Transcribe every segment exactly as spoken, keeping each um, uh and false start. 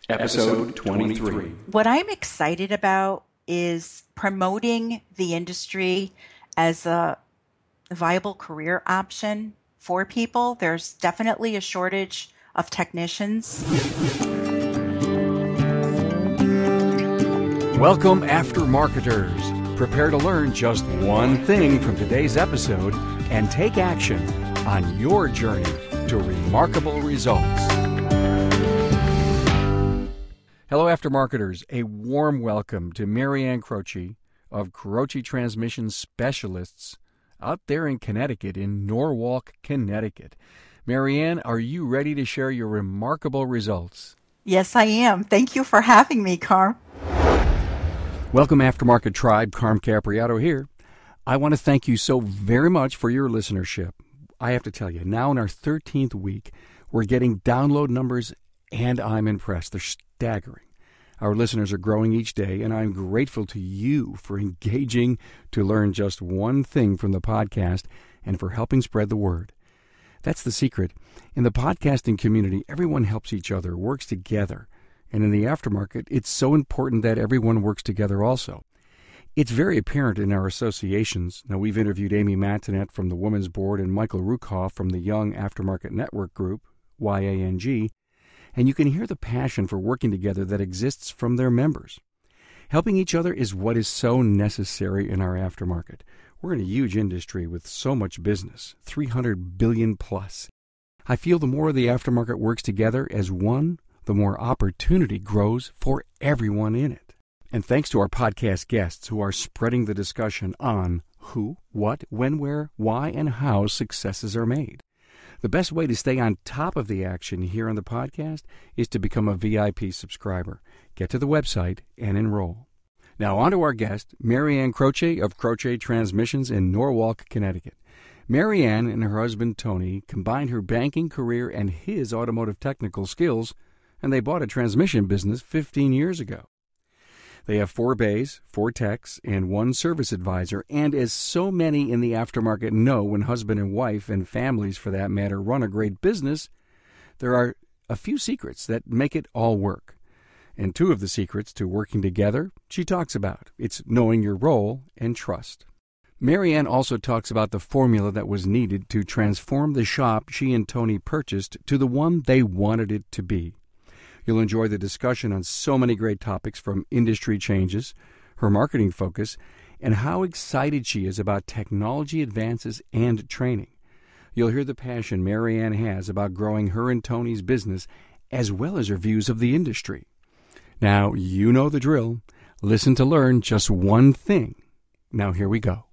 Episode twenty-three. What I'm excited about is promoting the industry as a viable career option for people. There's definitely a shortage of technicians. Welcome, Aftermarketers. Prepare to learn just one thing from today's episode and take action on your journey to remarkable results. Hello, Aftermarketers. A warm welcome to Marianne Croce of Croce Transmission Specialists out there in Connecticut, in Norwalk, Connecticut. Marianne, are you ready to share your remarkable results? Yes, I am. Thank you for having me, Carm. Welcome, Aftermarket Tribe. Carm Capriato here. I want to thank you so very much for your listenership. I have to tell you, now in our thirteenth week, we're getting download numbers, and I'm impressed. They're staggering. Our listeners are growing each day, and I'm grateful to you for engaging to learn just one thing from the podcast and for helping spread the word. That's the secret. In the podcasting community, everyone helps each other, works together. And in the aftermarket, it's so important that everyone works together also. It's very apparent in our associations. Now, we've interviewed Amy Matinet from the Women's Board and Michael Rukoff from the Young Aftermarket Network Group, Y A N G, and you can hear the passion for working together that exists from their members. Helping each other is what is so necessary in our aftermarket. We're in a huge industry with so much business, three hundred billion plus. I feel the more the aftermarket works together as one, the more opportunity grows for everyone in it. And thanks to our podcast guests who are spreading the discussion on who, what, when, where, why, and how successes are made. The best way to stay on top of the action here on the podcast is to become a V I P subscriber. Get to the website and enroll. Now on to our guest, Marianne Croce of Croce Transmissions in Norwalk, Connecticut. Marianne and her husband Tony combined her banking career and his automotive technical skills, and they bought a transmission business fifteen years ago. They have four bays, four techs, and one service advisor, and as so many in the aftermarket know, when husband and wife, and families for that matter, run a great business, there are a few secrets that make it all work. And two of the secrets to working together she talks about. It's knowing your role and trust. Marianne also talks about the formula that was needed to transform the shop she and Tony purchased to the one they wanted it to be. You'll enjoy the discussion on so many great topics, from industry changes, her marketing focus, and how excited she is about technology advances and training. You'll hear the passion Marianne has about growing her and Tony's business, as well as her views of the industry. Now, you know the drill. Listen to learn just one thing. Now, here we go.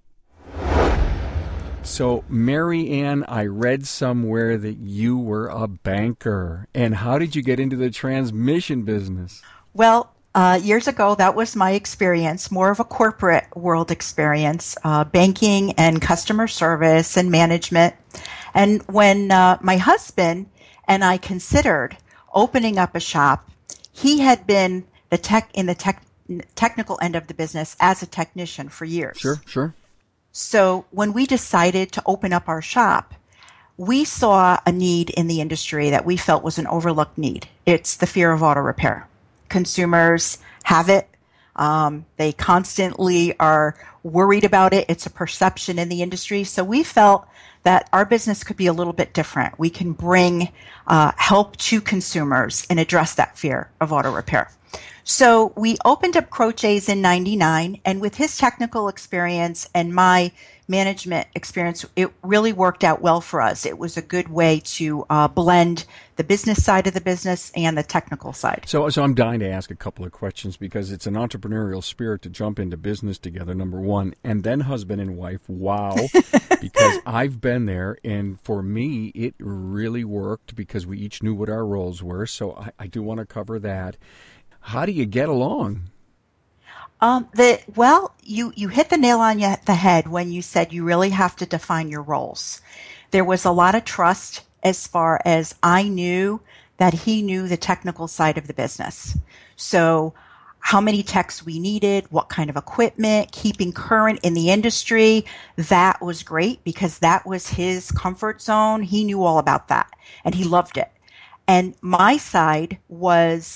So, Marianne, I read somewhere that you were a banker. And how did you get into the transmission business? Well, uh, years ago, that was my experience, more of a corporate world experience, uh, banking and customer service and management. And when uh, my husband and I considered opening up a shop, he had been the tech in the tech, technical end of the business as a technician for years. Sure, sure. So when we decided to open up our shop, we saw a need in the industry that we felt was an overlooked need. It's the fear of auto repair. Consumers have it. Um, they constantly are worried about it. It's a perception in the industry. So we felt that our business could be a little bit different. We can bring uh, help to consumers and address that fear of auto repair. So we opened up Croce's in ninety-nine, and with his technical experience and my management experience, it really worked out well for us. It was a good way to uh, blend the business side of the business and the technical side. So, so I'm dying to ask a couple of questions, because it's an entrepreneurial spirit to jump into business together, number one, and then husband and wife. Wow. Because I've been there, and for me, it really worked because we each knew what our roles were. So I, I do want to cover that. How do you get along? Um, the well, you, you hit the nail on the head when you said you really have to define your roles. There was a lot of trust as far as I knew that he knew the technical side of the business. So how many techs we needed, what kind of equipment, keeping current in the industry, that was great because that was his comfort zone. He knew all about that and he loved it. And my side was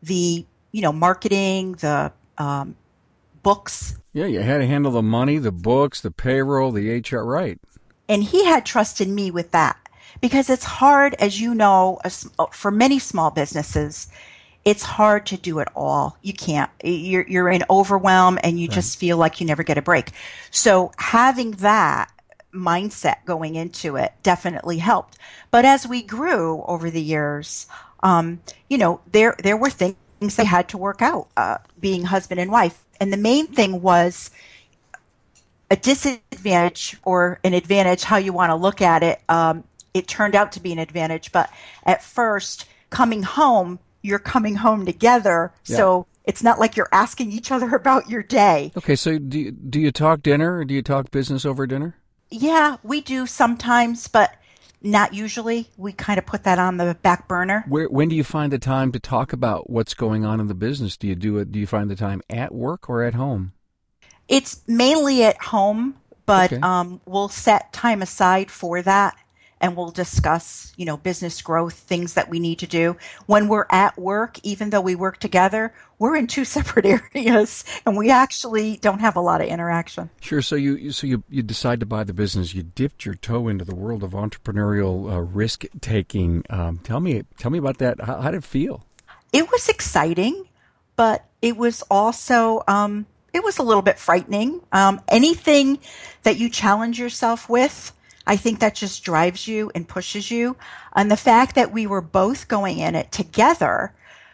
the, you know, marketing, the um, books. Yeah, you had to handle the money, the books, the payroll, the H R, right. And he had trusted me with that because it's hard, as you know, for many small businesses, it's hard to do it all. You can't. You're, you're in overwhelm and you right. just feel like you never get a break. So having that mindset going into it definitely helped. But as we grew over the years, um, you know, there there were things they had to work out, uh, being husband and wife. And the main thing was a disadvantage or an advantage, how you want to look at it. Um, it turned out to be an advantage. But at first, coming home, you're coming home together. Yeah. So it's not like you're asking each other about your day. Okay, so do you, do you talk dinner or do you talk business over dinner? Yeah, we do sometimes, but not usually. We kind of put that on the back burner. Where, when do you find the time to talk about what's going on in the business? Do you do it? Do you find the time at work or at home? It's mainly at home, but okay. um, we'll set time aside for that, and we'll discuss, you know, business growth, things that we need to do. When we're at work, even though we work together, we're in two separate areas, and we actually don't have a lot of interaction. Sure. So you so you, you decide to buy the business. You dipped your toe into the world of entrepreneurial uh, risk taking. Um, tell me, tell me about that. How, how did it feel? It was exciting, but it was also um, it was a little bit frightening. Um, anything that you challenge yourself with, I think that just drives you and pushes you. And the fact that we were both going in it together,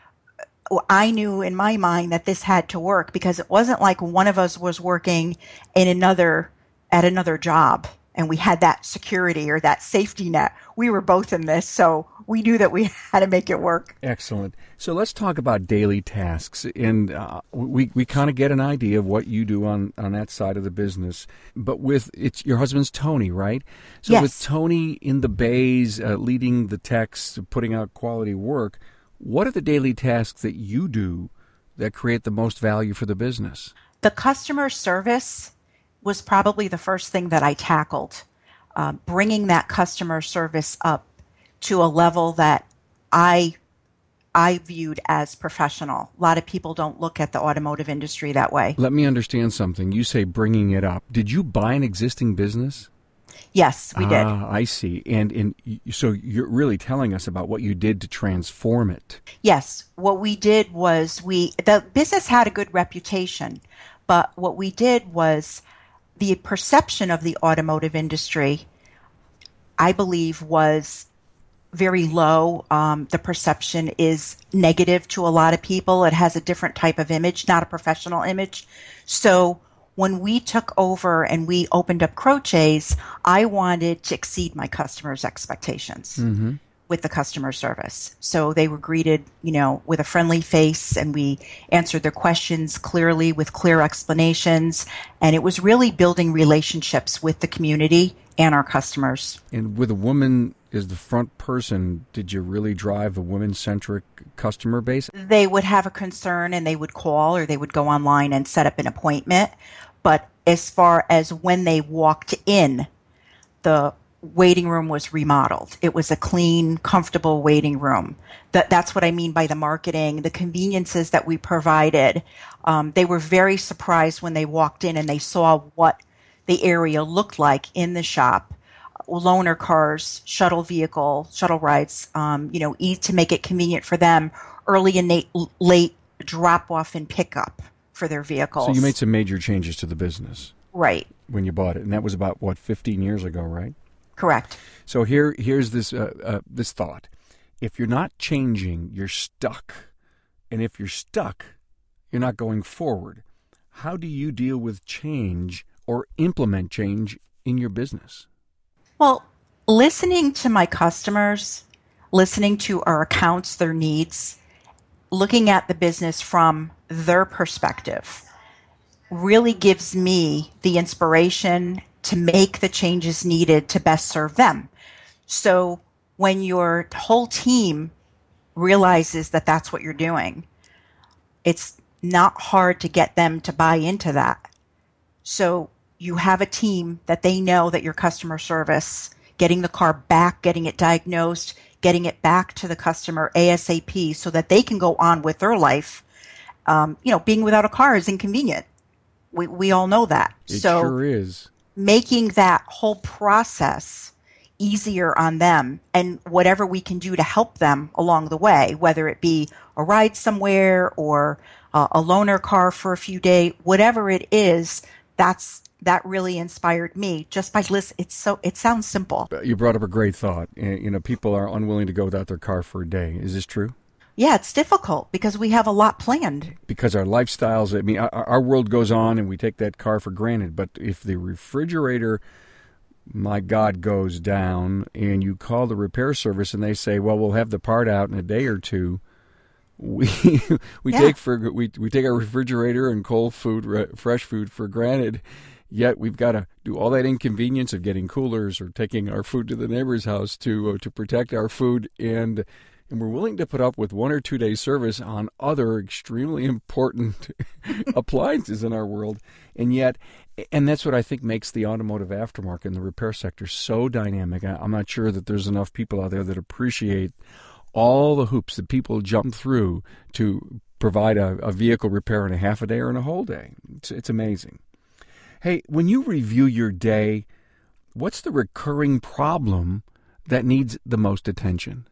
I knew in my mind that this had to work because it wasn't like one of us was working in another, at another job and we had that security or that safety net. We were both in this, so we knew that we had to make it work. Excellent. So let's talk about daily tasks. And uh, we, we kind of get an idea of what you do on, on that side of the business. But with, it's your husband's Tony, right? So yes. With Tony in the bays, uh, leading the techs, putting out quality work, what are the daily tasks that you do that create the most value for the business? The customer service was probably the first thing that I tackled, uh, bringing that customer service up to a level that I I viewed as professional. A lot of people don't look at the automotive industry that way. Let me understand something. You say bringing it up. Did you buy an existing business? Yes, we did. Ah, I see. And, and so you're really telling us about what you did to transform it. Yes. What we did was we, the business had a good reputation, but what we did was the perception of the automotive industry, I believe, was very low. Um, the perception is negative to a lot of people. It has a different type of image, not a professional image. So when we took over and we opened up Croce's, I wanted to exceed my customers' expectations mm-hmm. with the customer service. So they were greeted, you know, with a friendly face, and we answered their questions clearly with clear explanations. And it was really building relationships with the community and our customers. And with a woman as the front person, did you really drive a women-centric customer base? They would have a concern and they would call or they would go online and set up an appointment. But as far as when they walked in, the waiting room was remodeled. It was a clean, comfortable waiting room. That, that's what I mean by the marketing, the conveniences that we provided. Um, they were very surprised when they walked in and they saw what the area looked like in the shop. Loaner cars, shuttle vehicle, shuttle rides, um, you know, eat to make it convenient for them, early and late, late drop off and pickup for their vehicles. So you made some major changes to the business. Right. When you bought it. And that was about, what, fifteen years ago, right? Correct. So here, here's this, uh, uh, this thought. If you're not changing, you're stuck. And if you're stuck, you're not going forward. How do you deal with change or implement change in your business? Well, listening to my customers, listening to our accounts, their needs, looking at the business from their perspective really gives me the inspiration to make the changes needed to best serve them. So when your whole team realizes that that's what you're doing, it's not hard to get them to buy into that. So you have a team that they know that your customer service, getting the car back, getting it diagnosed, getting it back to the customer ASAP so that they can go on with their life. Um, you know, being without a car is inconvenient. We we all know that. It so sure is. Making that whole process easier on them, and whatever we can do to help them along the way, whether it be a ride somewhere or uh, a loaner car for a few days, whatever it is, that's that really inspired me just by listening. It's so it sounds simple. You brought up a great thought. You know, people are unwilling to go without their car for a day. Is this true? Yeah, it's difficult because we have a lot planned. Because our lifestyles, I mean, our, our world goes on and we take that car for granted. But if the refrigerator, my God, goes down and you call the repair service and they say, well, we'll have the part out in a day or two, we we Yeah. take for we we take our refrigerator and cold food, re, fresh food for granted. Yet we've got to do all that inconvenience of getting coolers or taking our food to the neighbor's house to uh, to protect our food, and and we're willing to put up with one or two days service on other extremely important appliances in our world. And yet, and that's what I think makes the automotive aftermarket and the repair sector so dynamic. I, I'm not sure that there's enough people out there that appreciate all the hoops that people jump through to provide a, a vehicle repair in a half a day or in a whole day. It's, it's amazing. Hey, when you review your day, what's the recurring problem that needs the most attention?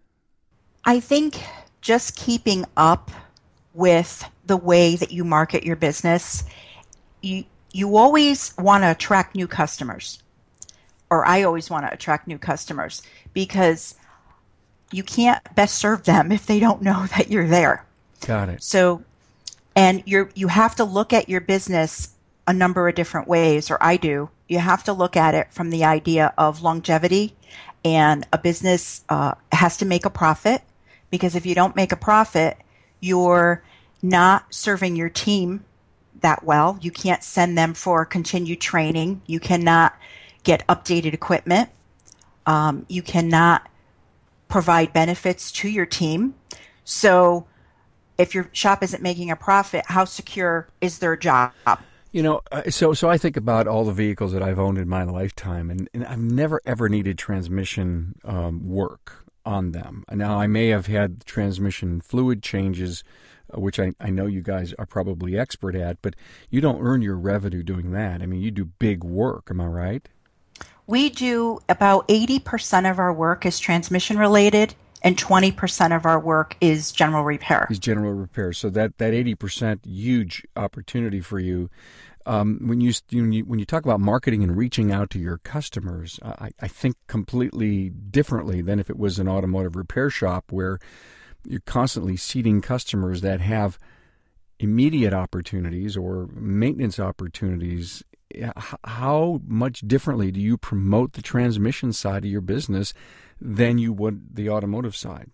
I think just keeping up with the way that you market your business, you you always want to attract new customers, or I always want to attract new customers, because you can't best serve them if they don't know that you're there. Got it. So, and you're you have to look at your business a number of different ways, or I do. You have to look at it from the idea of longevity, and a business uh, has to make a profit, because if you don't make a profit, you're not serving your team that well. You can't send them for continued training. You cannot get updated equipment. Um, you cannot provide benefits to your team. So if your shop isn't making a profit, how secure is their job? You know, uh, so so I think about all the vehicles that I've owned in my lifetime, and, and I've never ever needed transmission um, work on them. Now, I may have had transmission fluid changes, uh, which I, I know you guys are probably expert at, but you don't earn your revenue doing that. I mean, you do big work, am I right? We do about eighty percent of our work is transmission related, and twenty percent of our work is general repair. Is general repair. So that, that eighty percent, huge opportunity for you. Um, when you when you when you talk about marketing and reaching out to your customers, I, I think completely differently than if it was an automotive repair shop where you're constantly seeding customers that have immediate opportunities or maintenance opportunities. How much differently do you promote the transmission side of your business than you would the automotive side?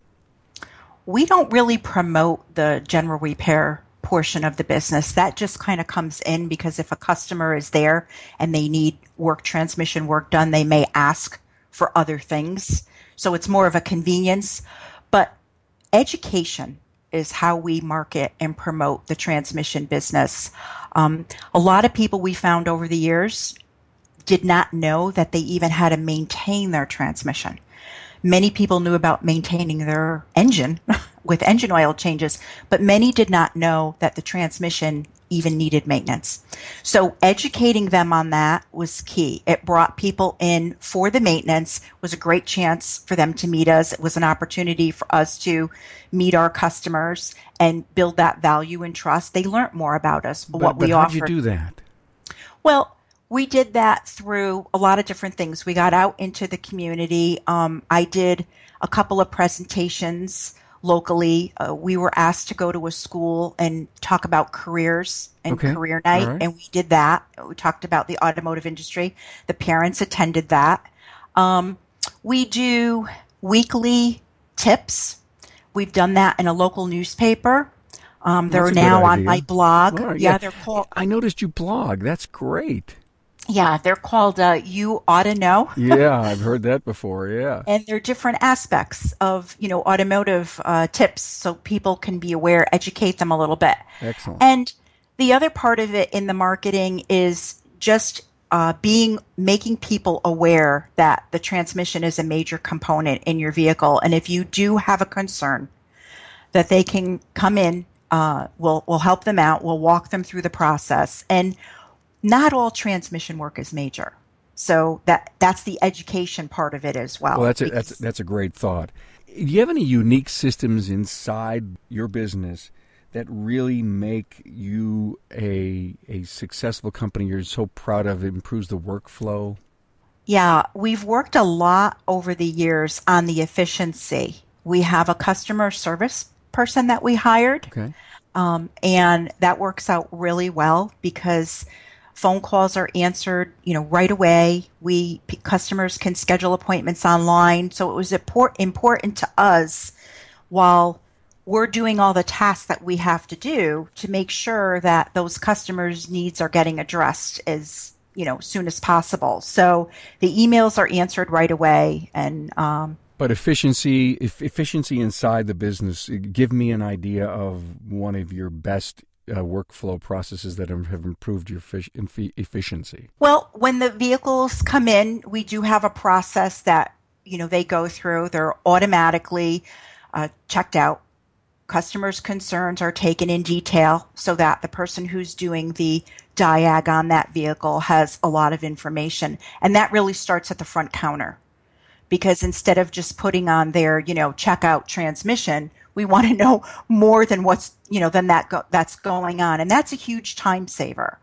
We don't really promote the general repair portion of the business. That just kind of comes in because if a customer is there and they need work, transmission work done, they may ask for other things. So it's more of a convenience. But education is how we market and promote the transmission business. Um, a lot of people we found over the years did not know that they even had to maintain their transmission. Many people knew about maintaining their engine with engine oil changes, but many did not know that the transmission even needed maintenance. So educating them on that was key. It brought people in for the maintenance. It was a great chance for them to meet us. It was an opportunity for us to meet our customers and build that value and trust. They learned more about us, But, what but we how'd offer. you do that? Well, we did that through a lot of different things. We got out into the community. Um, I did a couple of presentations locally. Uh, we were asked to go to a school and talk about careers and Okay. career night, All right. and we did that. We talked about the automotive industry. The parents attended that. Um, we do weekly tips. We've done that in a local newspaper. Um, they're That's a good now on idea. my blog. All right, yeah, yeah. they're called. I noticed you blog. That's great. Yeah, they're called uh, You Ought to Know. Yeah, I've heard that before. Yeah. And there are different aspects of, you know, automotive uh, tips so people can be aware, educate them a little bit. Excellent. And the other part of it in the marketing is just uh, being making people aware that the transmission is a major component in your vehicle, and if you do have a concern, that they can come in. Uh, we'll we'll help them out. We'll walk them through the process, and not all transmission work is major. So that that's the education part of it as well. Well, that's a, that's that's a great thought. Do you have any unique systems inside your business that really make you a a successful company you're so proud of, it improves the workflow? Yeah, we've worked a lot over the years on the efficiency. We have a customer service person that we hired, okay. um, and that works out really well because phone calls are answered, you know, right away. We p- customers can schedule appointments online, so it was import, important to us while we're doing all the tasks that we have to do to make sure that those customers' needs are getting addressed as, you know, soon as possible. So the emails are answered right away, and um, but efficiency, if efficiency inside the business. Give me an idea of one of your best uh, workflow processes that have improved your efficiency. Well, when the vehicles come in, we do have a process that, you know, they go through. They're automatically uh, checked out. Customers' concerns are taken in detail so that the person who's doing the diag on that vehicle has a lot of information. And that really starts at the front counter. Because instead of just putting on their, you know, checkout transmission, we want to know more than what's, you know, than that go- that's going on. And that's a huge time saver.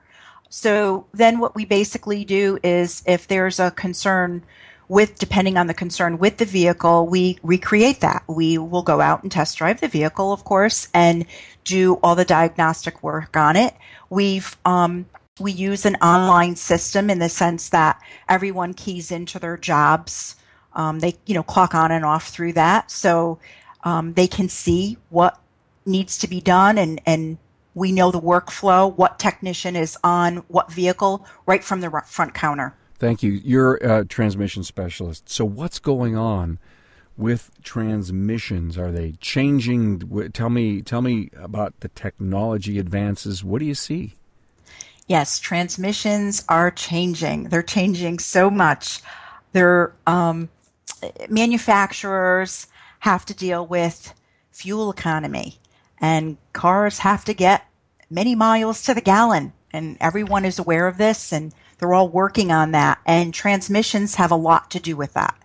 So then what we basically do is if there's a concern with, depending on the concern with the vehicle, we recreate that. We will go out and test drive the vehicle, of course, and do all the diagnostic work on it. We've, um, we use an online system in the sense that everyone keys into their jobs. Um, they, you know, clock on and off through that. So um, they can see what needs to be done, and, and we know the workflow, what technician is on what vehicle right from the front counter. Thank you. You're a transmission specialist. So what's going on with transmissions? Are they changing? Tell me, tell me about the technology advances. What do you see? Yes, transmissions are changing. They're changing so much. They're um, manufacturers have to deal with fuel economy, and cars have to get many miles to the gallon, and everyone is aware of this, and they're all working on that, and transmissions have a lot to do with that.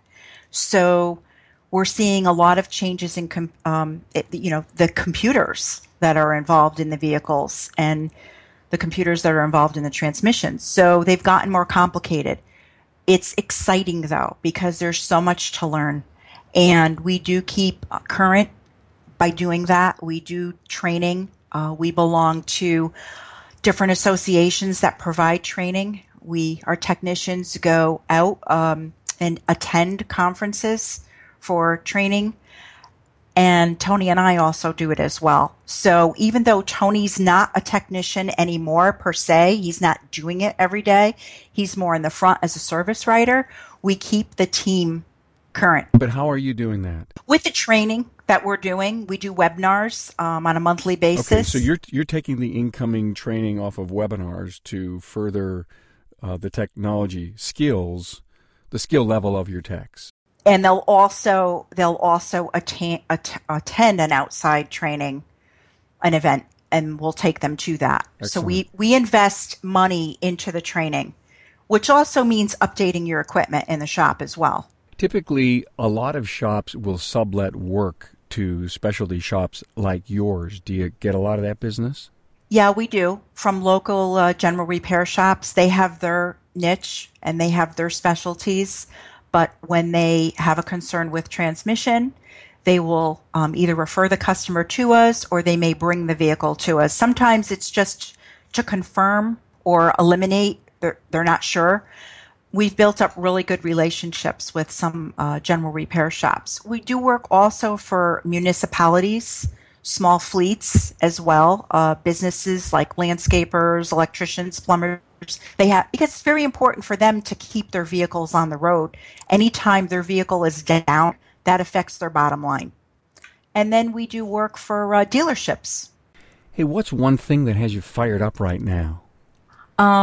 So we're seeing a lot of changes in, com- um, it, you know, the computers that are involved in the vehicles and the computers that are involved in the transmissions. So they've gotten more complicated. It's exciting, though, because there's so much to learn. And we do keep current by doing that. We do training. Uh, we belong to different associations that provide training. We, our technicians go out um, and attend conferences for training. And Tony and I also do it as well. So even though Tony's not a technician anymore per se, he's not doing it every day, he's more in the front as a service writer, we keep the team current. But how are you doing that? With the training that we're doing, we do webinars um, on a monthly basis. Okay, so you're you're taking the incoming training off of webinars to further uh, the technology skills, the skill level of your techs. And they'll also they'll also attain, att- attend an outside training, an event, and we'll take them to that. Excellent. So we, we invest money into the training, which also means updating your equipment in the shop as well. Typically, a lot of shops will sublet work to specialty shops like yours. Do you get a lot of that business? Yeah, we do. From local uh, general repair shops, they have their niche and they have their specialties. But when they have a concern with transmission, they will um, either refer the customer to us or they may bring the vehicle to us. Sometimes it's just to confirm or eliminate. They're, they're not sure. We've built up really good relationships with some uh, general repair shops. We do work also for municipalities, small fleets as well, uh, businesses like landscapers, electricians, plumbers. They have, because it's very important for them to keep their vehicles on the road. Anytime their vehicle is down, that affects their bottom line. And then we do work for uh, dealerships. Hey, what's one thing that has you fired up right now? Um,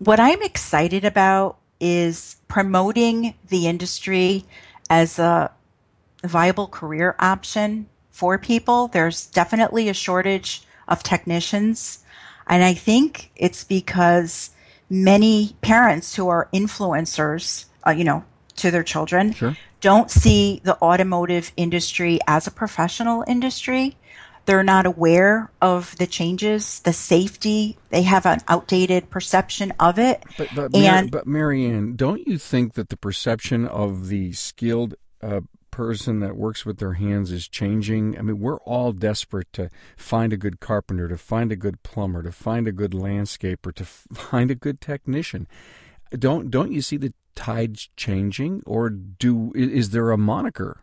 What I'm excited about is promoting the industry as a viable career option for people. There's definitely a shortage of technicians. And I think it's because many parents who are influencers, uh, you know, to their children, Sure. don't see the automotive industry as a professional industry. They're not aware of the changes, the safety. They have an outdated perception of it. But but, Mar- And but Marianne, don't you think that the perception of the skilled uh, person that works with their hands is changing? I mean, we're all desperate to find a good carpenter, to find a good plumber, to find a good landscaper, to find a good technician. Don't don't you see the tides changing, or do is there a moniker?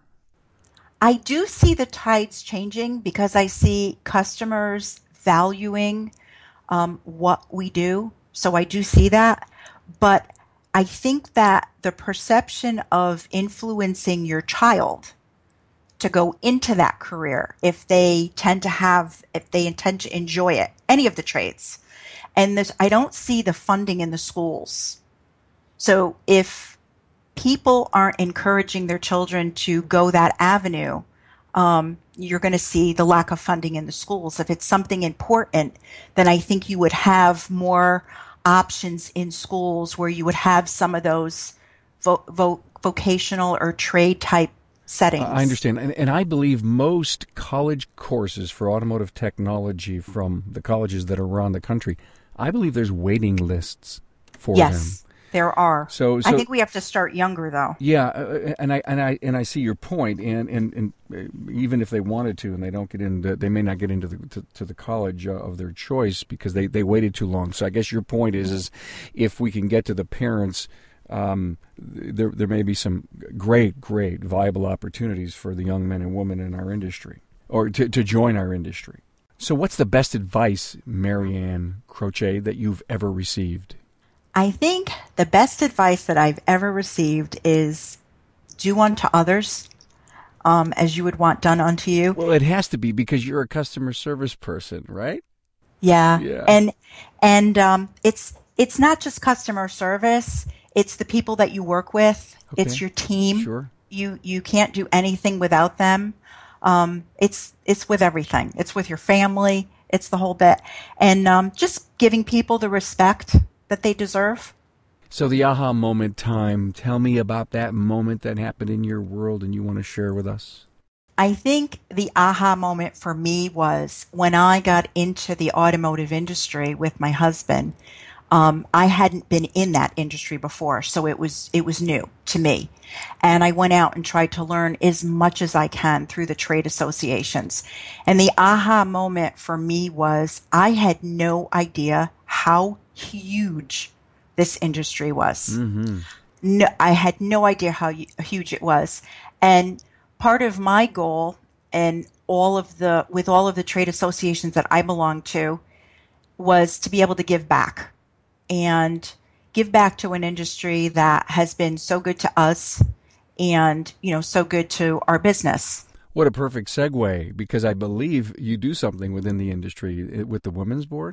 I do see the tides changing because I see customers valuing um, what we do. So I do see that. But I think that the perception of influencing your child to go into that career, if they tend to have, if they intend to enjoy it, any of the trades, and this, I don't see the funding in the schools. So if people aren't encouraging their children to go that avenue, um, you're going to see the lack of funding in the schools. If it's something important, then I think you would have more options in schools where you would have some of those vo- vo- vocational or trade type settings. I understand. And, and I believe most college courses for automotive technology from the colleges that are around the country, I believe there's waiting lists for yes. them. There are. So, so I think we have to start younger, though. Yeah, uh, and I and I and I see your point, and and, and uh, even if they wanted to, and they don't get into, they may not get into the to, to the college uh, of their choice because they, they waited too long. So I guess your point is, is if we can get to the parents, um, there there may be some great great viable opportunities for the young men and women in our industry, or to to join our industry. So what's the best advice, Marianne Crochet, that you've ever received? I think the best advice that I've ever received is do unto others um, as you would want done unto you. Well, it has to be because you're a customer service person, right? Yeah. Yeah. And and um, it's it's not just customer service. It's the people that you work with. Okay. It's your team. Sure. You you can't do anything without them. Um, it's it's with everything. It's with your family. It's the whole bit. And um, just giving people the respect that they deserve. So the aha moment time, tell me about that moment that happened in your world and you want to share with us. I think the aha moment for me was when I got into the automotive industry with my husband. Um, I hadn't been in that industry before, so it was it was new to me. And I went out and tried to learn as much as I can through the trade associations. And the aha moment for me was I had no idea how huge this industry was. Mm-hmm. No, I had no idea how huge it was. And part of my goal and all of the with all of the trade associations that I belong to was to be able to give back and give back to an industry that has been so good to us and, you know, so good to our business. What a perfect segue, because I believe you do something within the industry with the Women's Board.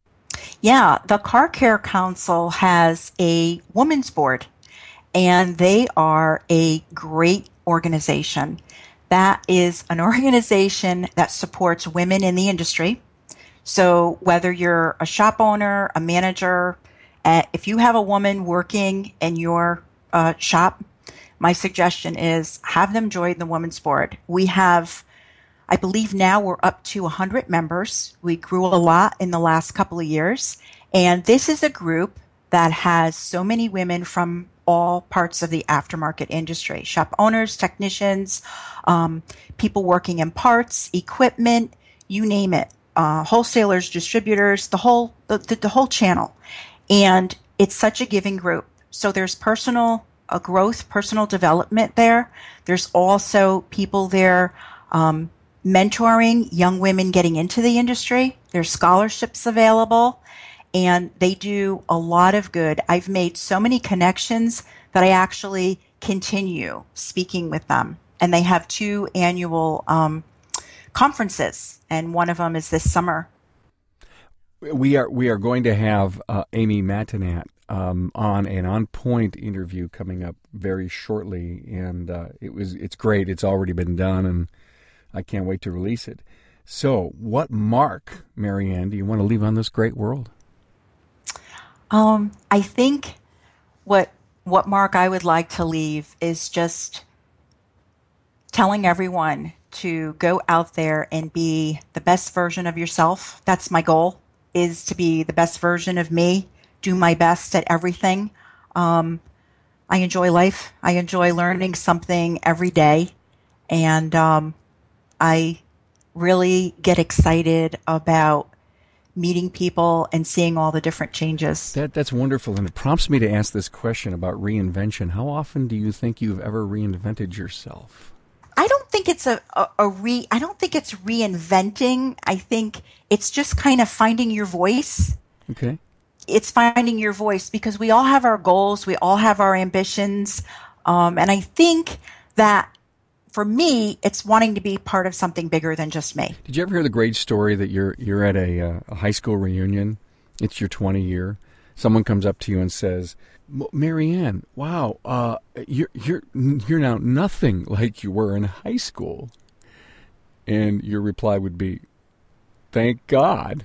Yeah, the Car Care Council has a women's board, and they are a great organization. That is an organization that supports women in the industry. So whether you're a shop owner, a manager, uh, if you have a woman working in your uh, shop, my suggestion is have them join the Women's Board. We have, I believe now we're up to one hundred members. We grew a lot in the last couple of years. And this is a group that has so many women from all parts of the aftermarket industry, shop owners, technicians, um, people working in parts, equipment, you name it, uh, wholesalers, distributors, the whole, the, the, the whole channel. And it's such a giving group. So there's personal uh, growth, personal development there. There's also people there um, mentoring young women getting into the industry. There's scholarships available, and they do a lot of good. I've made so many connections that I actually continue speaking with them. And they have two annual um, conferences, and one of them is this summer. We are we are going to have uh, Amy Matinat um, on an On Point interview coming up very shortly, and uh, it was it's great. It's already been done, and I can't wait to release it. So, what mark, Marianne, do you want to leave on this great world? Um, I think what what mark I would like to leave is just telling everyone to go out there and be the best version of yourself. That's my goal, is to be the best version of me, do my best at everything. Um, I enjoy life. I enjoy learning something every day. And um, I really get excited about meeting people and seeing all the different changes. That That's wonderful. And it prompts me to ask this question about reinvention. How often do you think you've ever reinvented yourself? I don't think it's a, a, a re, I don't think it's reinventing. I think it's just kind of finding your voice. Okay. It's finding your voice because we all have our goals. We all have our ambitions. Um, and I think that for me, it's wanting to be part of something bigger than just me. Did you ever hear the great story that you're you're at a, uh, a high school reunion? It's your twentieth year. Someone comes up to you and says, Marianne, wow, uh, you're you're you're now nothing like you were in high school. And your reply would be, thank God.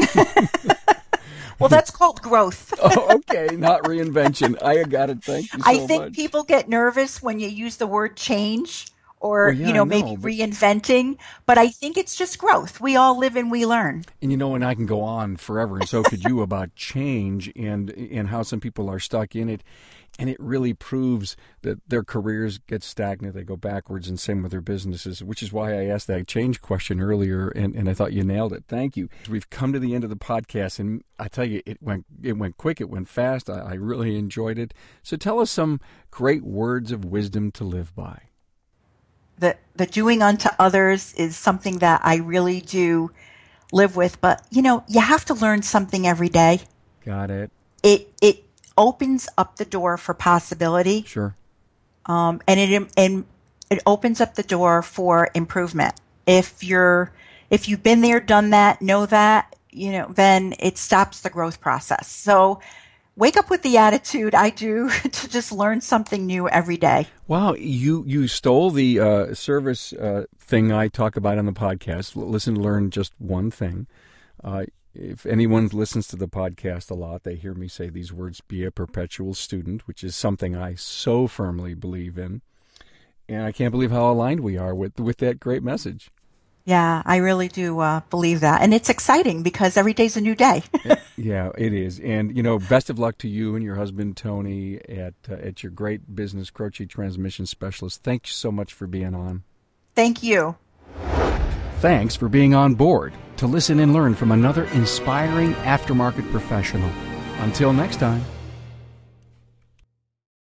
Well, that's called growth. Oh, okay, not reinvention. I got it. Thank you so I think much. people get nervous when you use the word change or, Well, yeah, you know, I maybe know, but- reinventing. But I think it's just growth. We all live and we learn. And you know, and I can go on forever, and so could you, about change and and how some people are stuck in it. And it really proves that their careers get stagnant, they go backwards, and same with their businesses, which is why I asked that change question earlier, and, and I thought you nailed it. Thank you. We've come to the end of the podcast, and I tell you, it went it went quick, it went fast. I, I really enjoyed it. So tell us some great words of wisdom to live by. The, the doing unto others is something that I really do live with. But, you know, you have to learn something every day. Got it. It it opens up the door for possibility. Sure. Um, and it and it opens up the door for improvement. If you're if you've been there, done that, know that, you know, then it stops the growth process. So wake up with the attitude I do to just learn something new every day. Wow, you you stole the uh, service uh, thing I talk about on the podcast. Listen to learn just one thing. Uh, if anyone listens to the podcast a lot, they hear me say these words, be a perpetual student, which is something I so firmly believe in. And I can't believe how aligned we are with, with that great message. Yeah, I really do uh, believe that. And it's exciting because every day's a new day. Yeah, it is. And, you know, best of luck to you and your husband, Tony, at uh, at your great business, Croce Transmission Specialist. Thanks so much for being on. Thank you. Thanks for being on board to listen and learn from another inspiring aftermarket professional. Until next time.